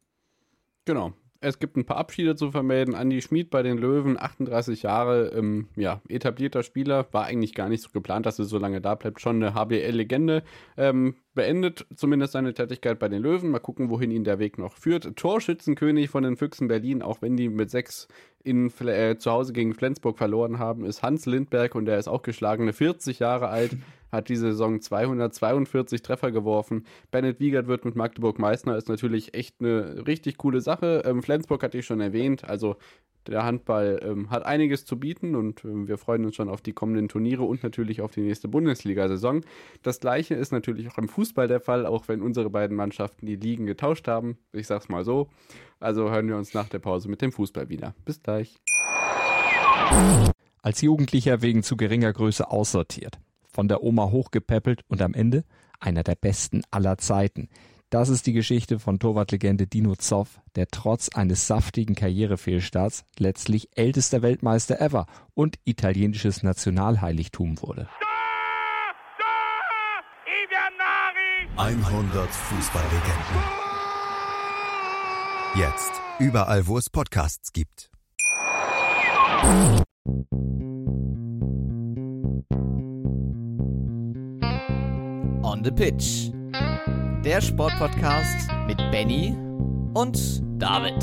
Speaker 4: Genau. Es gibt ein paar Abschiede zu vermelden. Andi Schmid bei den Löwen, achtunddreißig Jahre, ähm, ja, etablierter Spieler. War eigentlich gar nicht so geplant, dass er so lange da bleibt. Schon eine H B L-Legende. Ähm, beendet zumindest seine Tätigkeit bei den Löwen. Mal gucken, wohin ihn der Weg noch führt. Torschützenkönig von den Füchsen Berlin, auch wenn die mit sechs in, äh, zu Hause gegen Flensburg verloren haben, ist Hans Lindberg und der ist auch geschlagene vierzig Jahre alt. Hat diese Saison zweihundertzweiundvierzig Treffer geworfen. Bennett Wiegert wird mit Magdeburg Meißner, ist natürlich echt eine richtig coole Sache. Ähm, Flensburg hatte ich schon erwähnt, also der Handball ähm, hat einiges zu bieten und äh, wir freuen uns schon auf die kommenden Turniere und natürlich auf die nächste Bundesliga-Saison. Das gleiche ist natürlich auch im Fußball der Fall, auch wenn unsere beiden Mannschaften die Ligen getauscht haben. Ich sag's mal so. Also hören wir uns nach der Pause mit dem Fußball wieder. Bis gleich.
Speaker 7: Als Jugendlicher wegen zu geringer Größe aussortiert. Von der Oma hochgepäppelt und am Ende einer der besten aller Zeiten. Das ist die Geschichte von Torwartlegende Dino Zoff, der trotz eines saftigen Karrierefehlstarts letztlich ältester Weltmeister ever und italienisches Nationalheiligtum wurde.
Speaker 6: hundert Fußballlegenden. Jetzt überall, wo es Podcasts gibt.
Speaker 2: On the Pitch. Der Sportpodcast mit Benny und David.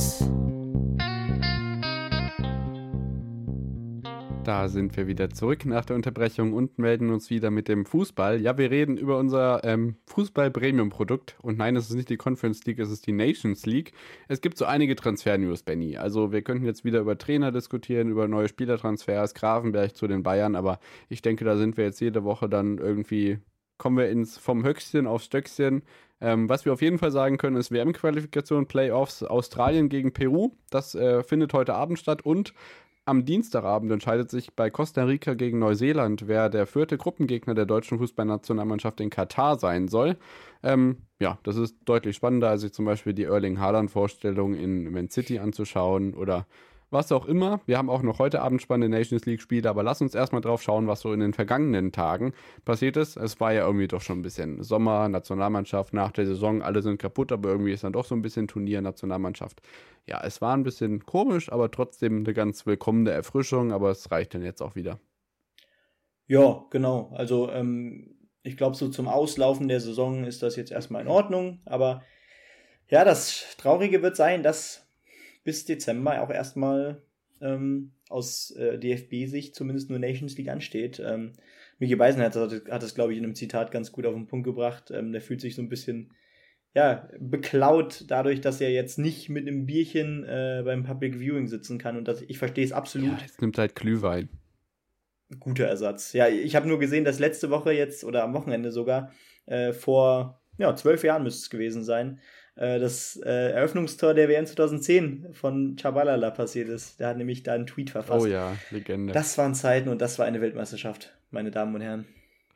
Speaker 4: Da sind wir wieder zurück nach der Unterbrechung und melden uns wieder mit dem Fußball. Ja, wir reden über unser ähm, Fußball-Premium-Produkt. Und nein, es ist nicht die Conference League, es ist die Nations League. Es gibt so einige Transfer-News, Benny. Also wir könnten jetzt wieder über Trainer diskutieren, über neue Spielertransfers, Grafenberg zu den Bayern. Aber ich denke, da sind wir jetzt jede Woche dann irgendwie, kommen wir ins vom Höchstchen aufs Stöckchen. Ähm, was wir auf jeden Fall sagen können, ist W M-Qualifikation, Playoffs, Australien gegen Peru. Das äh, findet heute Abend statt und am Dienstagabend entscheidet sich bei Costa Rica gegen Neuseeland, wer der vierte Gruppengegner der deutschen Fußballnationalmannschaft in Katar sein soll. Ähm, ja, das ist deutlich spannender, als sich zum Beispiel die Erling-Haaland-Vorstellung in Man City anzuschauen oder was auch immer. Wir haben auch noch heute Abend spannende Nations League-Spiele, aber lass uns erstmal drauf schauen, was so in den vergangenen Tagen passiert ist. Es war ja irgendwie doch schon ein bisschen Sommer, Nationalmannschaft nach der Saison, alle sind kaputt, aber irgendwie ist dann doch so ein bisschen Turnier, Nationalmannschaft. Ja, es war ein bisschen komisch, aber trotzdem eine ganz willkommene Erfrischung, aber es reicht dann jetzt auch wieder.
Speaker 3: Ja, genau. Also ähm, ich glaube, so zum Auslaufen der Saison ist das jetzt erstmal in Ordnung. Aber ja, das Traurige wird sein, dass bis Dezember auch erstmal ähm, aus äh, D F B-Sicht zumindest nur Nations League ansteht. Ähm, Micky Beisenherz hat, hat das, glaube ich, in einem Zitat ganz gut auf den Punkt gebracht. Ähm, der fühlt sich so ein bisschen ja, beklaut dadurch, dass er jetzt nicht mit einem Bierchen äh, beim Public Viewing sitzen kann. Und das, ich verstehe es absolut.
Speaker 4: Ja, es nimmt halt Glühwein.
Speaker 3: Guter Ersatz. Ja, ich habe nur gesehen, dass letzte Woche jetzt oder am Wochenende sogar äh, vor ja, zwölf Jahren müsste es gewesen sein, äh, das äh, Eröffnungstor der W M zwanzig zehn von Tschabalala passiert ist. Der hat nämlich da einen Tweet verfasst.
Speaker 4: Oh ja, Legende.
Speaker 3: Das waren Zeiten und das war eine Weltmeisterschaft, meine Damen und Herren.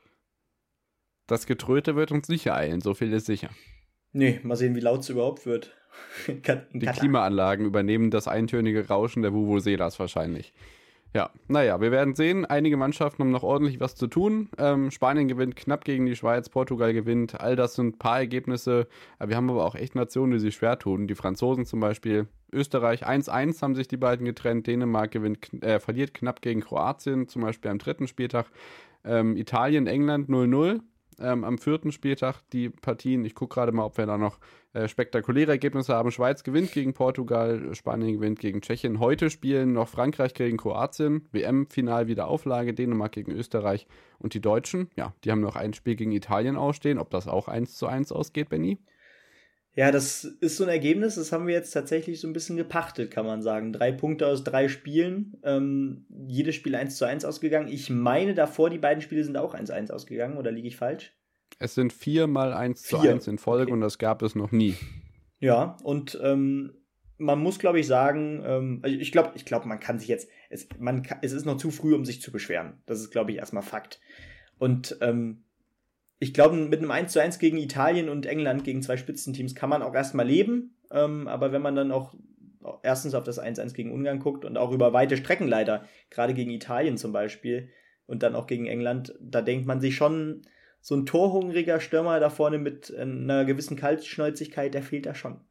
Speaker 4: Das Getröte wird uns nicht ereilen, so viel ist sicher.
Speaker 3: Nee, mal sehen, wie laut es überhaupt wird.
Speaker 4: Die Klimaanlagen übernehmen das eintönige Rauschen der Vuvuzelas wahrscheinlich. Ja, naja, wir werden sehen. Einige Mannschaften haben noch ordentlich was zu tun. Ähm, Spanien gewinnt knapp gegen die Schweiz, Portugal gewinnt. All das sind ein paar Ergebnisse. Wir haben aber auch echt Nationen, die sich schwer tun. Die Franzosen zum Beispiel. Österreich eins eins haben sich die beiden getrennt. Dänemark gewinnt, äh, verliert knapp gegen Kroatien, zum Beispiel am dritten Spieltag. Ähm, Italien, England null null. Ähm, am vierten Spieltag die Partien. Ich gucke gerade mal, ob wir da noch äh, spektakuläre Ergebnisse haben. Schweiz gewinnt gegen Portugal, Spanien gewinnt gegen Tschechien. Heute spielen noch Frankreich gegen Kroatien, W M-Final wieder Auflage, Dänemark gegen Österreich und die Deutschen. Ja, die haben noch ein Spiel gegen Italien ausstehen. Ob das auch eins zu eins ausgeht, Benni?
Speaker 3: Ja, das ist so ein Ergebnis, das haben wir jetzt tatsächlich so ein bisschen gepachtet, kann man sagen. Drei Punkte aus drei Spielen, ähm, jedes Spiel eins zu eins ausgegangen. Ich meine davor, die beiden Spiele sind auch eins zu eins ausgegangen, oder liege ich falsch?
Speaker 4: Es sind viermal eins zu eins in Folge okay. Und das gab es noch nie.
Speaker 3: Ja, und ähm, man muss, glaube ich, sagen, ähm, ich glaube, ich glaube, man kann sich jetzt, es, man kann, es ist noch zu früh, um sich zu beschweren. Das ist, glaube ich, erstmal Fakt. Und ähm, ich glaube, mit einem eins zu eins gegen Italien und England, gegen zwei Spitzenteams, kann man auch erstmal leben. Ähm, aber wenn man dann auch erstens auf das eins zu eins gegen Ungarn guckt und auch über weite Strecken leider, gerade gegen Italien zum Beispiel und dann auch gegen England, da denkt man sich schon, so ein torhungriger Stürmer da vorne mit einer gewissen Kaltschnäuzigkeit, der fehlt da schon.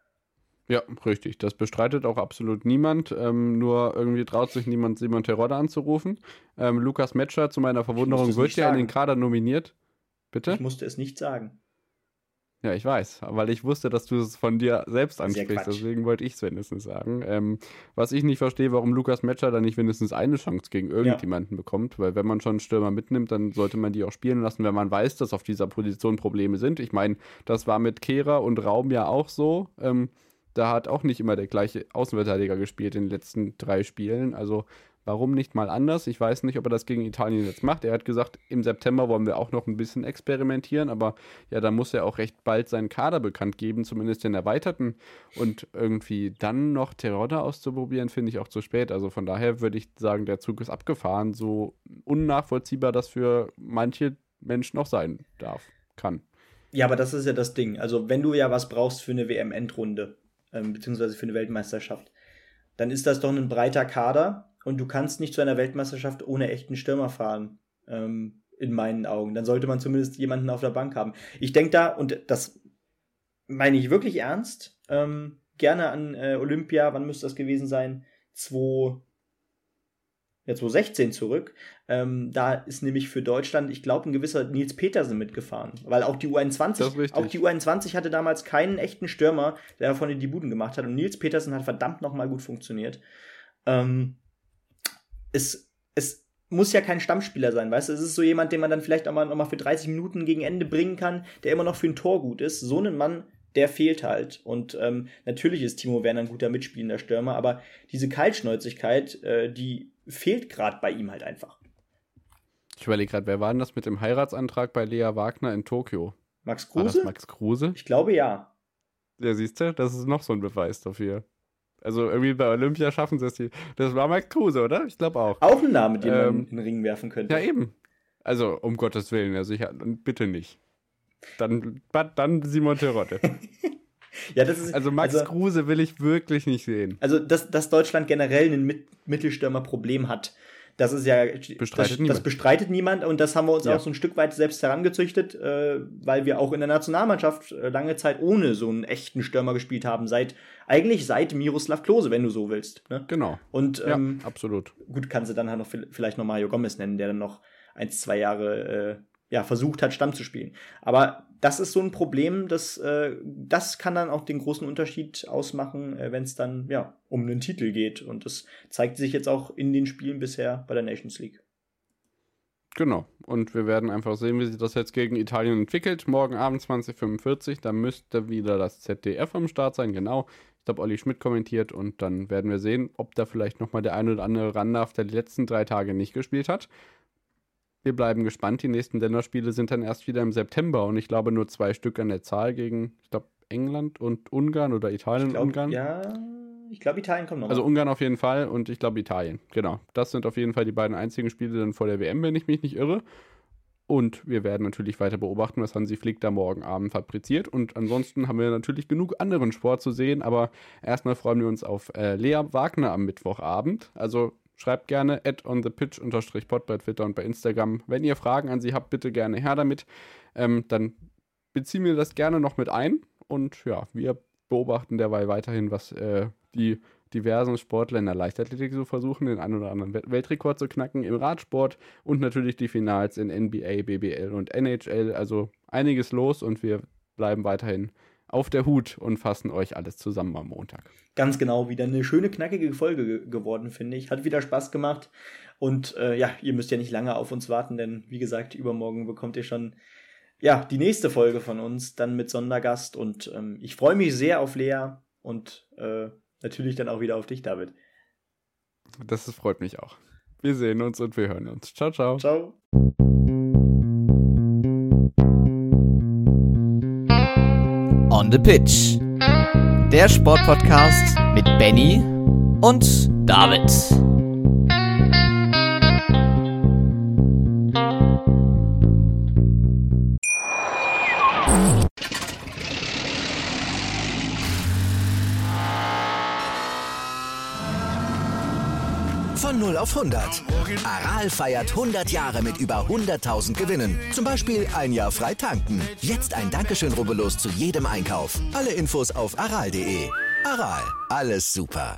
Speaker 4: Ja, richtig. Das bestreitet auch absolut niemand. Ähm, nur irgendwie traut sich niemand, Simon Terodde anzurufen. Ähm, Lukas Metscher, zu meiner Verwunderung, wird ja in den Kader nominiert. Bitte?
Speaker 3: Ich musste es nicht sagen.
Speaker 4: Ja, ich weiß, weil ich wusste, dass du es von dir selbst ansprichst, deswegen wollte ich es wenigstens sagen. Ähm, was ich nicht verstehe, warum Lukas Metscher dann nicht wenigstens eine Chance gegen irgendjemanden ja. bekommt, weil wenn man schon einen Stürmer mitnimmt, dann sollte man die auch spielen lassen, wenn man weiß, dass auf dieser Position Probleme sind. Ich meine, das war mit Kehrer und Raum ja auch so. Ähm, da hat auch nicht immer der gleiche Außenverteidiger gespielt in den letzten drei Spielen, also warum nicht mal anders? Ich weiß nicht, ob er das gegen Italien jetzt macht. Er hat gesagt, im September wollen wir auch noch ein bisschen experimentieren, aber ja, da muss er auch recht bald seinen Kader bekannt geben, zumindest den erweiterten. Und irgendwie dann noch Terodde auszuprobieren, finde ich auch zu spät. Also von daher würde ich sagen, der Zug ist abgefahren, so unnachvollziehbar das für manche Menschen auch sein darf, kann.
Speaker 3: Ja, aber das ist ja das Ding. Also wenn du ja was brauchst für eine W M-Endrunde, ähm, beziehungsweise für eine Weltmeisterschaft, dann ist das doch ein breiter Kader. Und du kannst nicht zu einer Weltmeisterschaft ohne echten Stürmer fahren, ähm, in meinen Augen. Dann sollte man zumindest jemanden auf der Bank haben. Ich denke da, und das meine ich wirklich ernst, ähm, gerne an äh, Olympia, wann müsste das gewesen sein? zwei, ja, zwanzig sechzehn zurück. Ähm, da ist nämlich für Deutschland, ich glaube, ein gewisser Nils Petersen mitgefahren. Weil auch die U einundzwanzig, auch die U einundzwanzig hatte damals keinen echten Stürmer, der davon die Buden gemacht hat. Und Nils Petersen hat verdammt nochmal gut funktioniert. Ähm, Es, es muss ja kein Stammspieler sein, weißt du? Es ist so jemand, den man dann vielleicht auch mal, auch mal für dreißig Minuten gegen Ende bringen kann, der immer noch für ein Tor gut ist. So ein Mann, der fehlt halt. Und ähm, natürlich ist Timo Werner ein guter mitspielender Stürmer, aber diese Kaltschnäuzigkeit, äh, die fehlt gerade bei ihm halt einfach.
Speaker 4: Ich überlege gerade, wer war denn das mit dem Heiratsantrag bei Lea Wagner in Tokio?
Speaker 3: Max Kruse?
Speaker 4: War das Max Kruse?
Speaker 3: Ich glaube, ja.
Speaker 4: Ja, siehst du, das ist noch so ein Beweis dafür. Also irgendwie bei Olympia schaffen sie es hier. Das war Max Kruse, oder? Ich glaube auch.
Speaker 3: Auch ein Name, den ähm, man in den Ring werfen könnte.
Speaker 4: Ja, eben. Also, um Gottes Willen, also ich, bitte nicht. Dann, dann Simon Terodde.
Speaker 3: Ja, das ist,
Speaker 4: also Max also, Kruse will ich wirklich nicht sehen.
Speaker 3: Also, dass, dass Deutschland generell ein Mit- Mittelstürmerproblem hat, das ist ja,
Speaker 4: bestreitet
Speaker 3: das, das bestreitet niemand und das haben wir uns ja. auch so ein Stück weit selbst herangezüchtet, äh, weil wir auch in der Nationalmannschaft äh, lange Zeit ohne so einen echten Stürmer gespielt haben, seit eigentlich seit Miroslav Klose, wenn du so willst. Ne?
Speaker 4: Genau.
Speaker 3: Und ähm,
Speaker 4: ja, absolut.
Speaker 3: Gut, kannst du dann halt noch vielleicht noch Mario Gomez nennen, der dann noch ein, zwei Jahre äh, ja, versucht hat, Stamm zu spielen. Aber das ist so ein Problem, das, äh, das kann dann auch den großen Unterschied ausmachen, äh, wenn es dann ja um einen Titel geht. Und das zeigt sich jetzt auch in den Spielen bisher bei der Nations League.
Speaker 4: Genau. Und wir werden einfach sehen, wie sich das jetzt gegen Italien entwickelt. Morgen Abend zwanzig Uhr fünfundvierzig, da müsste wieder das Z D F am Start sein, genau. Ich glaube, Olli Schmidt kommentiert und dann werden wir sehen, ob da vielleicht nochmal der eine oder andere ran darf, der die letzten drei Tage nicht gespielt hat. Wir bleiben gespannt. Die nächsten Länderspiele sind dann erst wieder im September und ich glaube nur zwei Stück an der Zahl gegen, ich glaube, England und Ungarn oder Italien
Speaker 3: glaub,
Speaker 4: und Ungarn.
Speaker 3: Ja, ich glaube, Italien kommt noch.
Speaker 4: Also Ungarn auf jeden Fall und ich glaube Italien. Genau. Das sind auf jeden Fall die beiden einzigen Spiele dann vor der W M, wenn ich mich nicht irre. Und wir werden natürlich weiter beobachten, was Hansi Flick da morgen Abend fabriziert. Und ansonsten haben wir natürlich genug anderen Sport zu sehen. Aber erstmal freuen wir uns auf äh, Lea Wagner am Mittwochabend. Also schreibt gerne at onthepitch unterstrich pod bei Twitter und bei Instagram. Wenn ihr Fragen an sie habt, bitte gerne her damit. Ähm, dann beziehen wir das gerne noch mit ein. Und ja, wir beobachten derweil weiterhin, was äh, die diversen Sportler in der Leichtathletik so versuchen, den einen oder anderen Weltrekord zu knacken im Radsport und natürlich die Finals in N B A, B B L und N H L. Also einiges los und wir bleiben weiterhin auf der Hut und fassen euch alles zusammen am Montag.
Speaker 3: Ganz genau, wieder eine schöne, knackige Folge ge- geworden, finde ich. Hat wieder Spaß gemacht und äh, ja, ihr müsst ja nicht lange auf uns warten, denn wie gesagt, übermorgen bekommt ihr schon ja, die nächste Folge von uns, dann mit Sondergast und ähm, ich freue mich sehr auf Lea und äh, natürlich dann auch wieder auf dich, David.
Speaker 4: Das freut mich auch. Wir sehen uns und wir hören uns. Ciao, ciao.
Speaker 3: Ciao.
Speaker 2: On the Pitch. Der Sportpodcast mit Benny und David.
Speaker 1: Von null auf hundert. Aral feiert hundert Jahre mit über hunderttausend Gewinnen. Zum Beispiel ein Jahr frei tanken. Jetzt ein Dankeschön, rubbellos zu jedem Einkauf. Alle Infos auf aral punkt de. Aral, alles super.